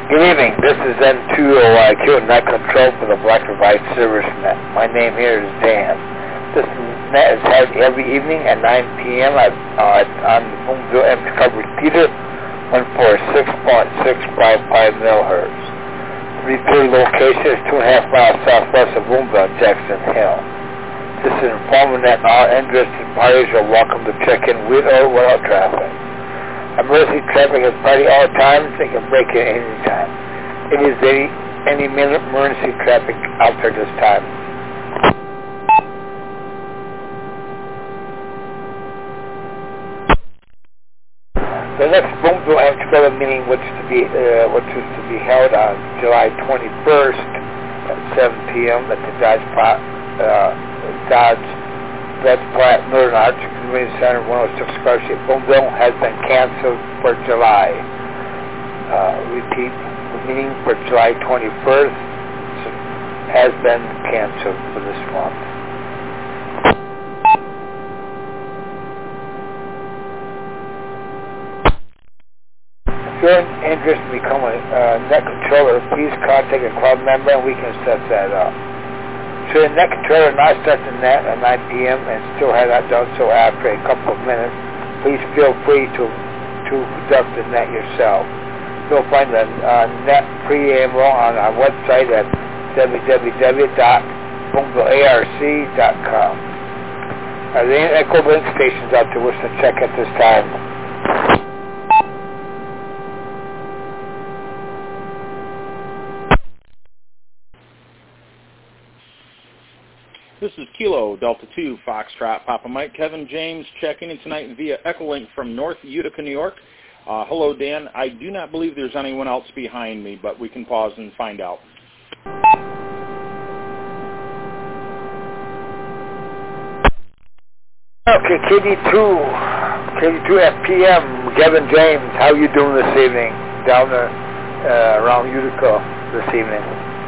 Good evening. This is N2OIQ Net Control for the Black and White Service Net. My name here is Dan. This net is held every evening at 9 p.m. on the Boomville M Cover repeater 146.655 MHz. The repeater location is 2.5 miles southwest of Boomville, Jackson Hill. This is informing that all interested parties are welcome to check in with or without traffic. Emergency traffic is party all the time, so you can break it any time. It is any minute emergency traffic out there this time. The next Boomville M Together meeting, which is to be held on July 21st at 7 p.m. at the Dodge Platte Northern Arch Community Center, 106 Square Street, Boomville, has been canceled for July. Repeat, the meeting for July 21st has been canceled for this month. If you're interested in becoming a net controller, please contact a club member and we can set that up. Should the net controller not start the net at 9 p.m. and still have not done so after a couple of minutes, please feel free to conduct the net yourself. You'll find the net preamble on our website at www.boomvillearc.com. Are there any Echo Link stations out there which to check at this time? This is Kilo, Delta 2, Foxtrot, Papa Mike, Kevin James checking in tonight via Echolink from North Utica, New York. Hello, Dan. I do not believe there's anyone else behind me, but we can pause and find out. Okay, KD2 FPM, Kevin James, how you doing this evening down there around Utica this evening?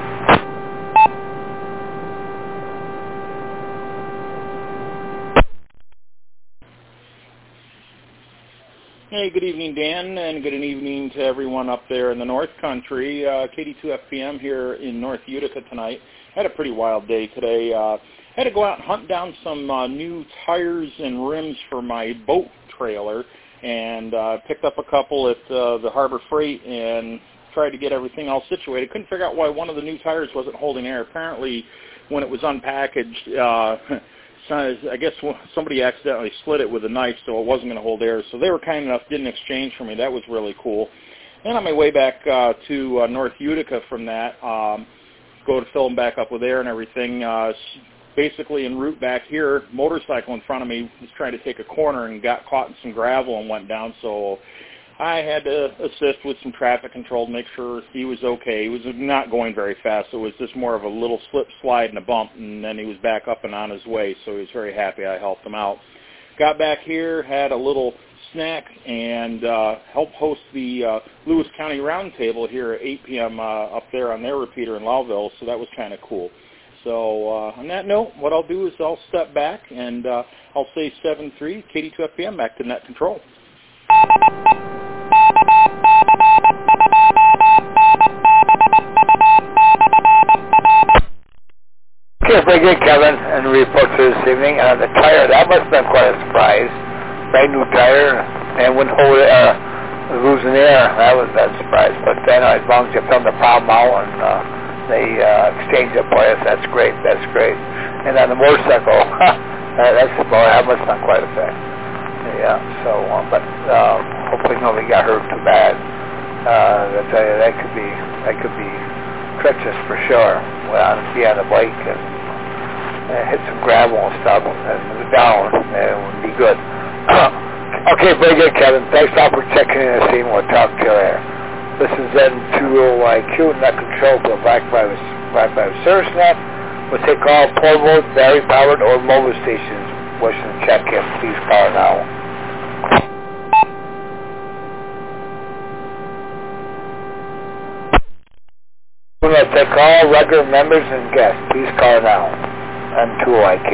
Hey, good evening, Dan, and good evening to everyone up there in the North Country. KD2 FPM here in North Utica tonight. Had a pretty wild day today. Had to go out and hunt down some new tires and rims for my boat trailer, and picked up a couple at the Harbor Freight and tried to get everything all situated. Couldn't figure out why one of the new tires wasn't holding air. Apparently, when it was unpackaged, I guess somebody accidentally slit it with a knife, so it wasn't going to hold air. So they were kind enough, didn't exchange for me. That was really cool. And on my way back to North Utica from that, go to fill them back up with air and everything. Basically, en route back here, motorcycle in front of me was trying to take a corner and got caught in some gravel and went down. So I had to assist with some traffic control to make sure he was okay. He was not going very fast. So it was just more of a little slip, slide, and a bump, and then he was back up and on his way. So he was very happy I helped him out. Got back here, had a little snack, and helped host the Lewis County Roundtable here at 8 p.m. Up there on their repeater in Lowville. So that was kind of cool. So on that note, what I'll do is I'll step back, and I'll say 7-3, KD2 FPM, back to net control. Okay, very good, Kevin, and report to this evening. The tire, that must have been quite a surprise. Brand new tire, and wouldn't hold it, losing air. That was a surprise. But then as long as you found the problem out and they exchanged it for us, that's great, that's great. And on the motorcycle, that must have been quite a thing. Yeah, so, but hopefully nobody got hurt too bad. I tell you, that could be treacherous for sure. Well, be on the bike and hit some gravel and stuff and down, it would be good. Okay, very good, Kevin. Thanks a lot for checking in and seeing. We'll talk to you later. This is N2OIQ, Net Control for the Black Private Service Net. We'll take all portable, battery-powered, or mobile stations wishing to check in. Please call now. We're going to take all regular members and guests. Please call now. N2OIQ.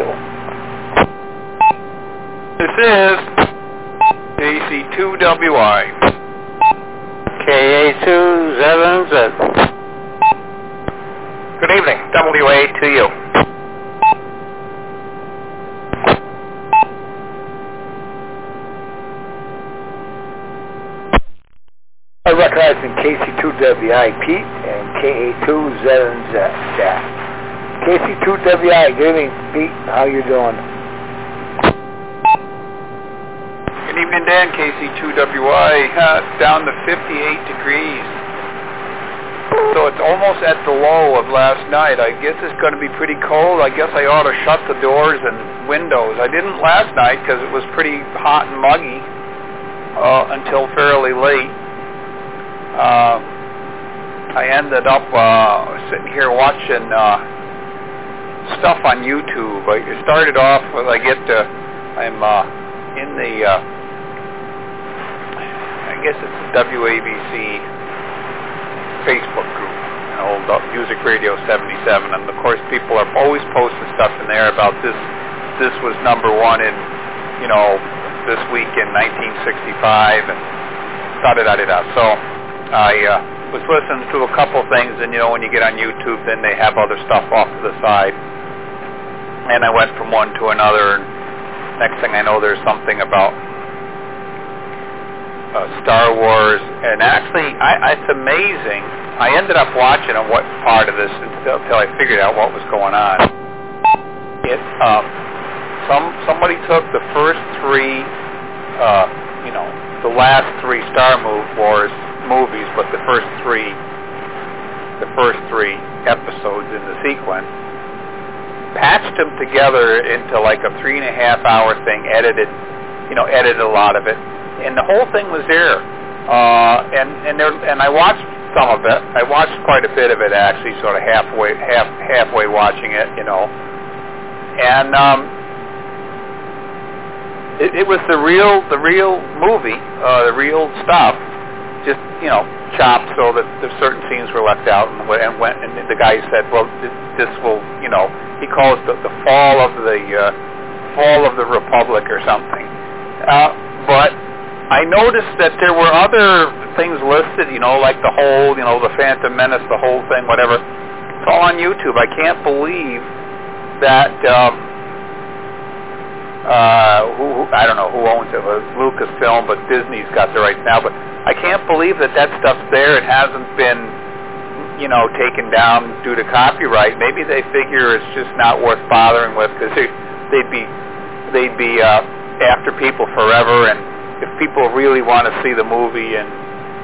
This is AC2WI. KA270. WA to you. I recognize in KC2WI Pete and KA2ZNZ. KC2WI, good evening, Pete. How you doing? Good evening, Dan. KC2WI, down to 58 degrees. So it's almost at the low of last night. I guess it's going to be pretty cold. I guess I ought to shut the doors and windows. I didn't last night because it was pretty hot and muggy until fairly late. I ended up sitting here watching stuff on YouTube. I started off with, I'm in the, I guess it's the WABC Facebook group, Music Radio 77, and of course people are always posting stuff in there about this was number one in, this week in 1965, and da-da-da-da-da. So I was listening to a couple things, and when you get on YouTube, then they have other stuff off to the side, and I went from one to another, and next thing I know there's something about Star Wars, and actually, it's amazing. I ended up watching what part of this until I figured out what was going on. Somebody took the first three, the last three Star Wars movies, but the first three episodes in the sequence, patched them together into like a 3.5-hour thing, edited a lot of it. And the whole thing was there, and I watched some of it. I watched quite a bit of it, actually, sort of halfway watching it, and it was the real movie, the real stuff, just chopped so that the certain scenes were left out, and the guy said, well, this will, he calls it the fall of the Republic or something, but I noticed that there were other things listed, like the whole, the Phantom Menace, the whole thing, whatever. It's all on YouTube. I can't believe that, I don't know who owns it, Lucasfilm, but Disney's got the rights now, but I can't believe that stuff's there. It hasn't been, taken down due to copyright. Maybe they figure it's just not worth bothering with, because they'd be after people forever, and if people really want to see the movie and,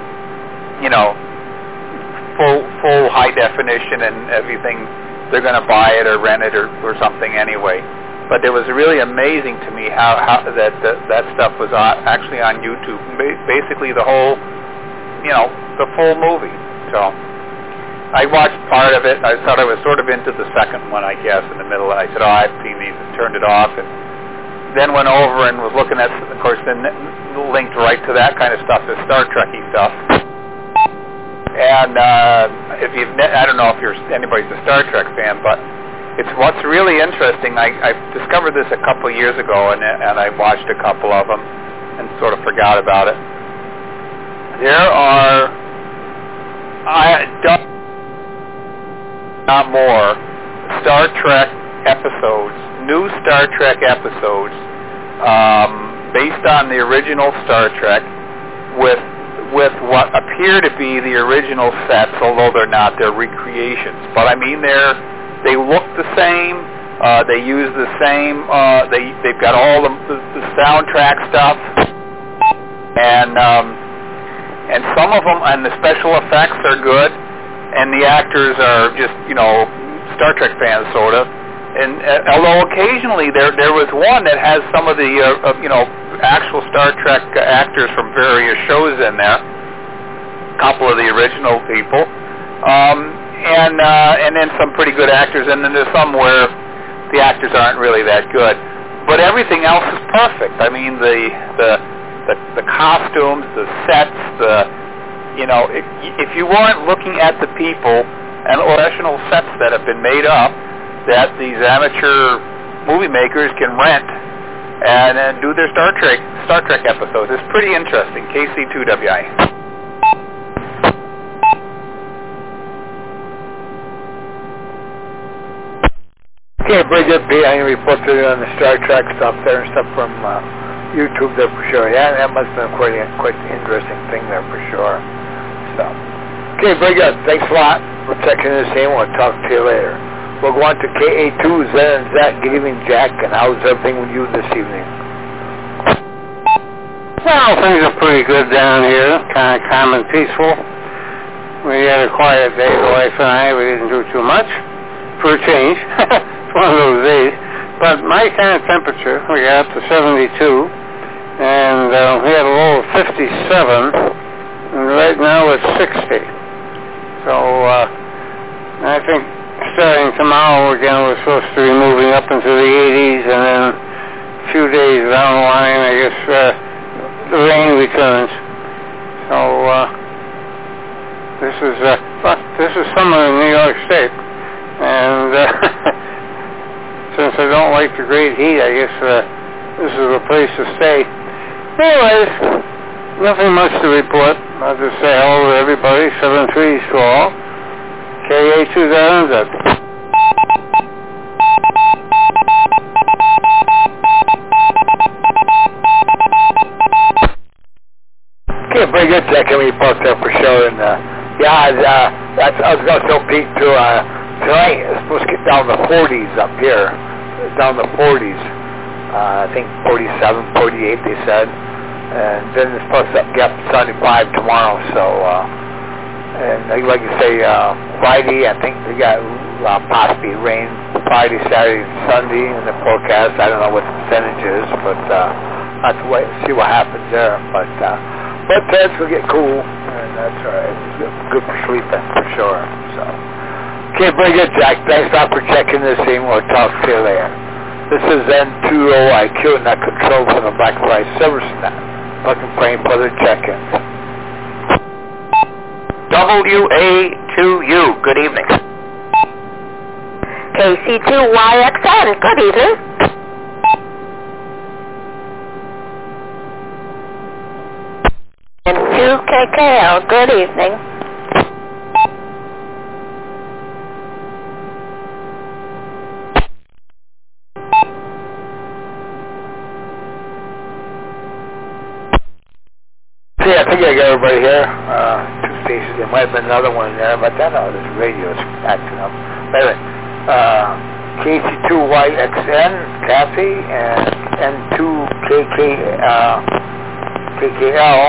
full high definition and everything, they're going to buy it or rent it or something anyway. But it was really amazing to me how that stuff was actually on YouTube. Basically the whole, the full movie. So I watched part of it. I thought I was sort of into the second one, I guess, in the middle, and I said, I've seen these, and turned it off, and then went over and was looking at, of course, then linked right to that kind of stuff, the Star Trek-y stuff. And I don't know if anybody's a Star Trek fan, but it's what's really interesting. I discovered this a couple years ago, and I watched a couple of them and sort of forgot about it. There are not more Star Trek episodes, new Star Trek episodes, based on the original Star Trek, with what appear to be the original sets, although they're not. They're recreations. But I mean, they look the same. They use the same. They've got all the soundtrack stuff, and some of them, and the special effects are good, and the actors are just Star Trek fans, sort of. And although occasionally there was one that has some of the actual Star Trek actors from various shows in there, a couple of the original people, and then some pretty good actors, and then there's some where the actors aren't really that good. But everything else is perfect. I mean, the costumes, the sets, if you weren't looking at the people and professional sets that have been made up, that these amateur movie makers can rent and do their Star Trek episodes. It's pretty interesting. KC2WI. Okay, Bridget, I can report to you on the Star Trek stuff there and stuff from YouTube there for sure. Yeah, that must have been quite interesting thing there for sure. So, okay, very good. Thanks a lot for checking this in. We'll talk to you later. We'll go on to KA2Z and Zach. Good evening, Jack. And how's everything with you this evening? Well, things are pretty good down here. Kind of calm and peaceful. We had a quiet day, the wife and I. We didn't do too much for a change. It's one of those days. But my kind of temperature, we got up to 72, and we had a low of 57, and right now it's 60. So I think starting tomorrow again, we're supposed to be moving up into the 80s, and then a few days down the line, I guess the rain returns. So this is summer in New York State, and since I don't like the great heat, I guess this is a place to stay. Anyways, nothing much to report. I'll just say hello to everybody. 7-3 to all. KA2Z. Okay, very good, Jack. Can we report there for sure? And that's I was going to tell Pete too. Tonight it's supposed to get down to the 40s up here. Down to the 40s. I think 47, 48 they said. And then it's supposed to get up to 75 tomorrow. So, and like you say, Friday I think they got possibly rain Friday, Saturday, and Sunday in the forecast. I don't know what the percentage is, but I'll have to wait and see what happens there. But it's going to get cool, and that's all right. It's good for sleeping for sure. So, okay, very good, Jack. Thanks a lot for checking this in. We'll talk to you later. This is N20IQ, not control from the Black Price Service Net. Looking for any further check-ins. WA2U, good evening. KC2YXN, good evening. And 2KKL, good evening. I think I got everybody here. Two stations. There might have been another one there, but I know this radio is acting up. But anyway, KC2YXN, Kathy, and N2KKL,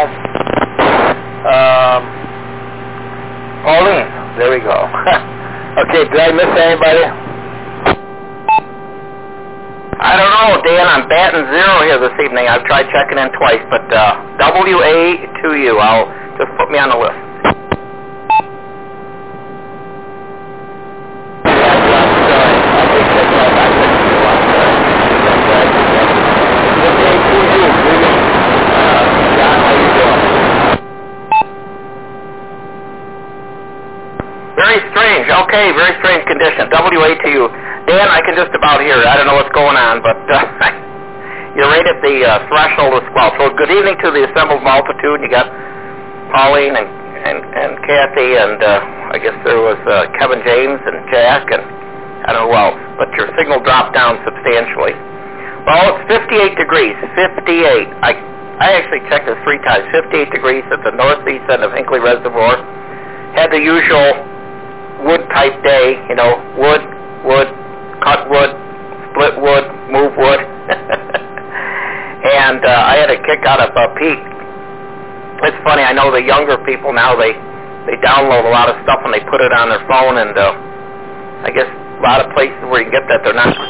Pauline. There we go. Okay, did I miss anybody? I don't know, Dan. I'm batting zero here this evening. I've tried checking in twice, but WA2U. Just put me on the list. Very strange. Okay, very strange condition. WA2U. Dan, I can just about hear it. I don't know what's going on, but you're right at the threshold as well. So good evening to the assembled multitude. You got Pauline and Kathy, and I guess there was Kevin James and Jack, and I don't know who else. But your signal dropped down substantially. Well, it's 58 degrees. 58. I actually checked this 3 times. 58 degrees at the northeast end of Hinkley Reservoir. Had the usual wood-type day, wood, cut wood, split wood, move wood. And I had a kick out of Pete. It's funny, I know the younger people now, they download a lot of stuff and they put it on their phone, and I guess a lot of places where you can get that, they're not.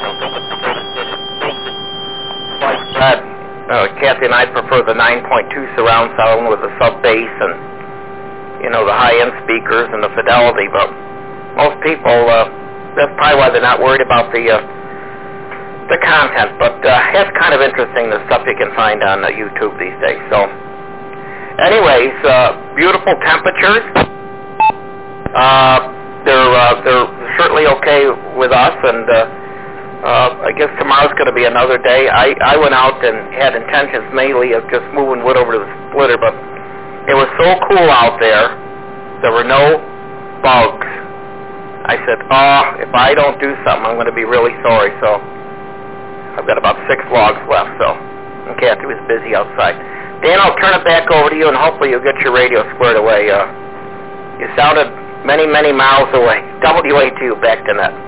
Like that, Kathy and I prefer the 9.2 surround sound with the sub bass and, the high-end speakers and the fidelity, but most people, that's probably why they're not worried about the content, but it's kind of interesting, the stuff you can find on YouTube these days. So, anyways, beautiful temperatures. They're certainly okay with us, and I guess tomorrow's going to be another day. I went out and had intentions mainly of just moving wood over to the splitter, but it was so cool out there. There were no bugs. I said, oh, if I don't do something, I'm going to be really sorry. So I've got about 6 logs left, so and Kathy was busy outside. Dan, I'll turn it back over to you, and hopefully you'll get your radio squared away. You sounded many, many miles away. WA2, back to net.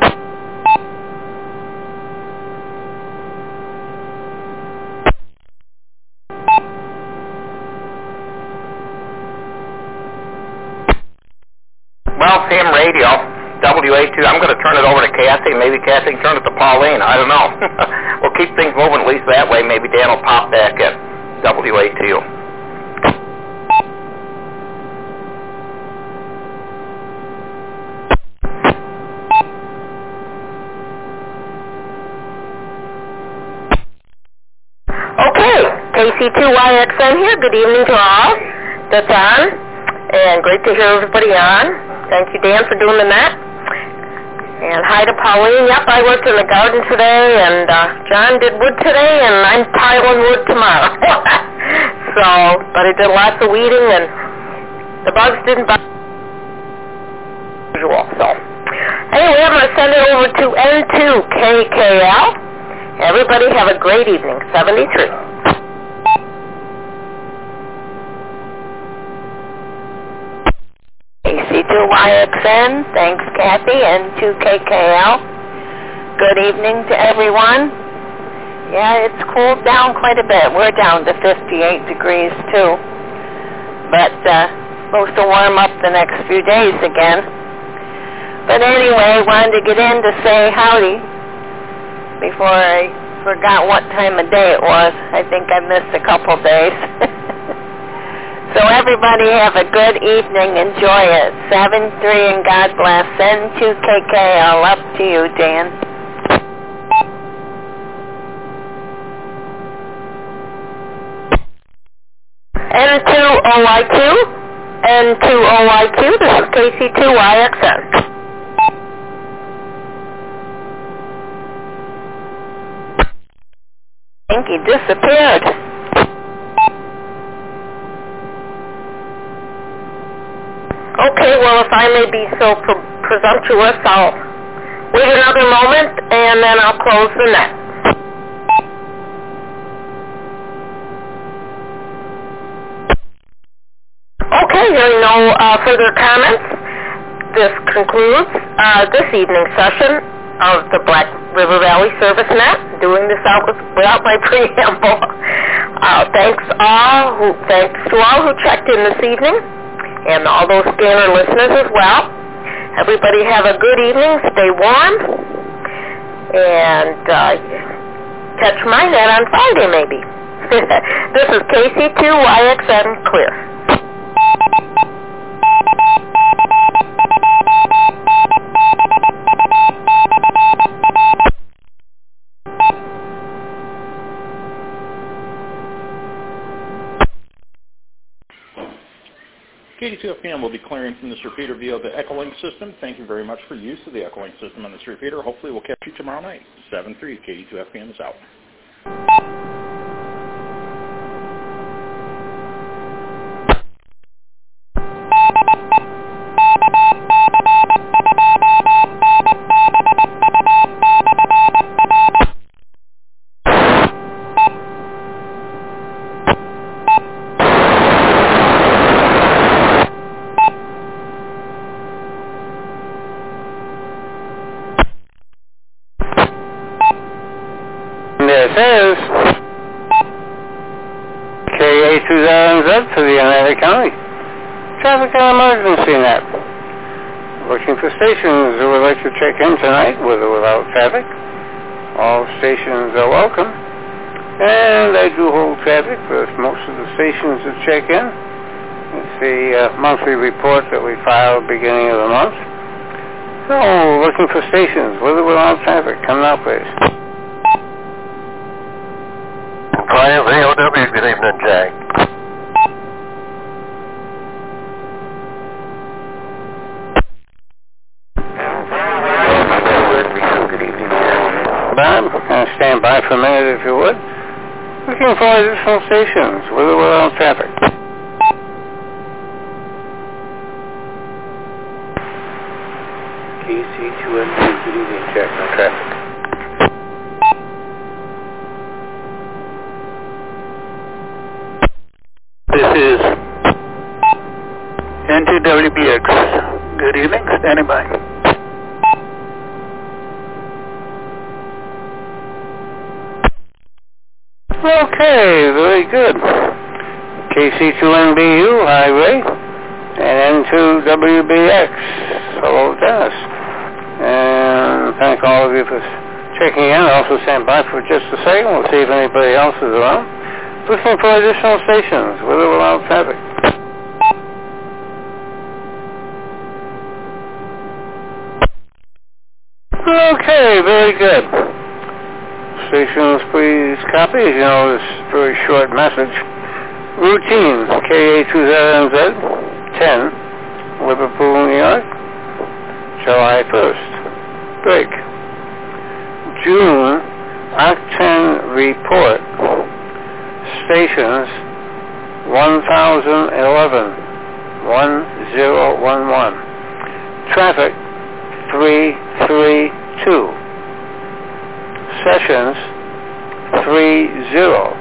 Well, Sam Radio, WA2, I'm going to turn it over to Kathy. Maybe Kathy can turn it to Pauline. I don't know. We'll keep things moving at least that way. Maybe Dan will pop back in. WA2. Okay, KC2YXN here. Good evening to all that's on, and great to hear everybody on. Thank you, Dan, for doing the net. And hi to Pauline. Yep, I worked in the garden today, and John did wood today, and I'm piling wood tomorrow. But I did lots of weeding, and the bugs didn't bother usual. So anyway, I'm going to send it over to N2KKL. Everybody have a great evening. 73. AC2YXN, thanks Kathy, and 2KKL. Good evening to everyone. Yeah, it's cooled down quite a bit. We're down to 58 degrees too. But supposed to warm up the next few days again. But anyway, wanted to get in to say howdy before I forgot what time of day it was. I think I missed a couple days. So everybody have a good evening. Enjoy it. 7-3 and God bless. N2KKL. Up to you, Dan. N2OYQ. N2OYQ. This is KC2YXN. I think he disappeared. Okay, well, if I may be so presumptuous, I'll wait another moment, and then I'll close the net. Okay, hearing no further comments, this concludes this evening's session of the Black River Valley Service Net. Doing this out without my preamble. Thanks to all who checked in this evening, and all those scanner listeners as well. Everybody have a good evening. Stay warm. And catch my net on Friday, maybe. This is KC2YXN Clear. KD2FM will be clearing from this repeater via the Echolink system. Thank you very much for use of the Echolink system on this repeater. Hopefully we'll catch you tomorrow night. 7-3, KD2FM is out. KA2000Z to the United County. Traffic and emergency net. Looking for stations who would like to check in tonight with or without traffic. All stations are welcome. And I do hold traffic for most of the stations that check in. It's the monthly report that we file beginning of the month. So, looking for stations with or without traffic. Come now, please. Triumph AOW, good evening, Jack. Good evening, Jack. Bob, stand by for a minute if you would. Looking for additional stations with or without traffic. KC2NB, good evening, check on traffic. This is N2WBX. Good evening, standing by. Okay, very good. KC2NBU, highway, and N2WBX. Hello, Dennis. And thank all of you for checking in. Also stand by for just a second. We'll see if anybody else is around. Looking for additional stations with or without traffic. Okay, very good. Stations, please copy. As you know, this very short message. Routine, KA2ZNZ, 10, Liverpool, New York, July 1st. Break. June, Octane report. Stations, 1011, 1011. Traffic, 332. Sessions, 30.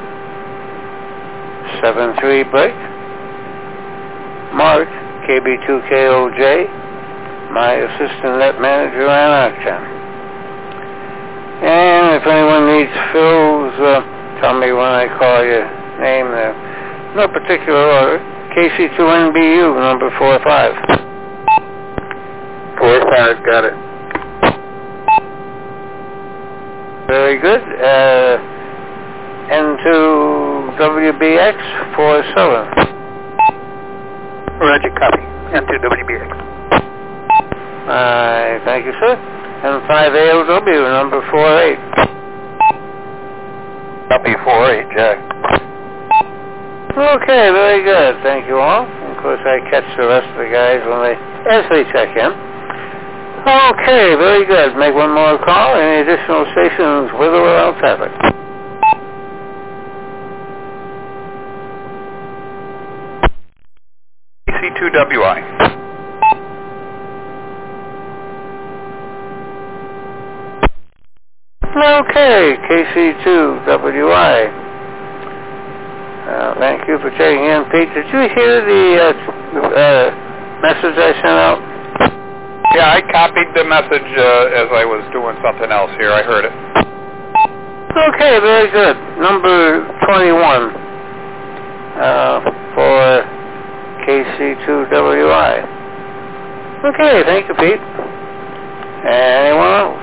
73 break. Mark, KB2KOJ, my assistant net manager on Octane. And if anyone needs fills, tell me when I call your name there. No particular order. KC2NBU, number 45. 45, got it. Very good. N2WBX 47. Roger, copy. N2WBX. Thank you, sir. N5AOW, number 48. Copy 48, Jack. Okay, very good. Thank you all. Of course, I catch the rest of the guys as they check in. Okay, very good. Make one more call. Any additional stations with or without traffic? KC2WI. Okay, KC2WI. Thank you for checking in, Pete. Did you hear the message I sent out? Yeah, I copied the message as I was doing something else here. I heard it. Okay, very good. Number 21 for KC2WI. Okay, thank you, Pete. Anyone else?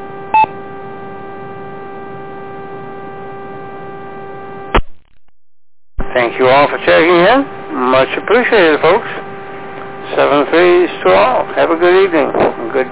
Thank you all for checking in. Much appreciated, folks. 7 3s to all. Have a good evening. Good